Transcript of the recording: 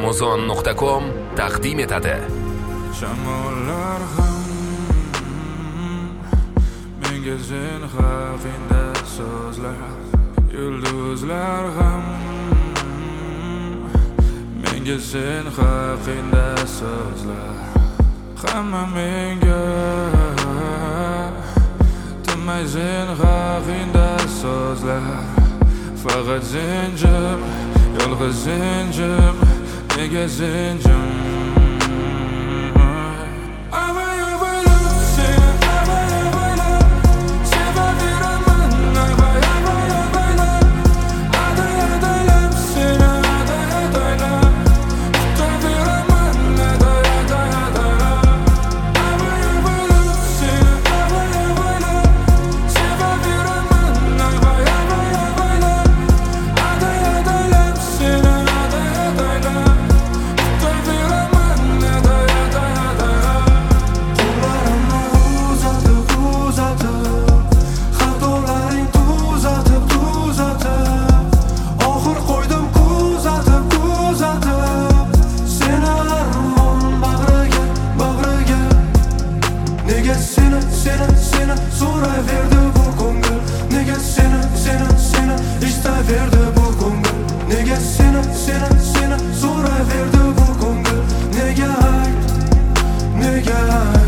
Amazon.com taqdim etadi. Shamollar ham menga sen haqingda so'zlar, yulduzlar ham menga sen haqingda so'zlar. Hamma menga tinmay sen haqingda so'zlar. Faqat sen jim, yolg'iz sen jim, nega sen jim? Seni so'raverdi bu ko'ngil, nega seni istaverdi bu ko'ngil, nega seni so'raverdi bu ko'ngil, nega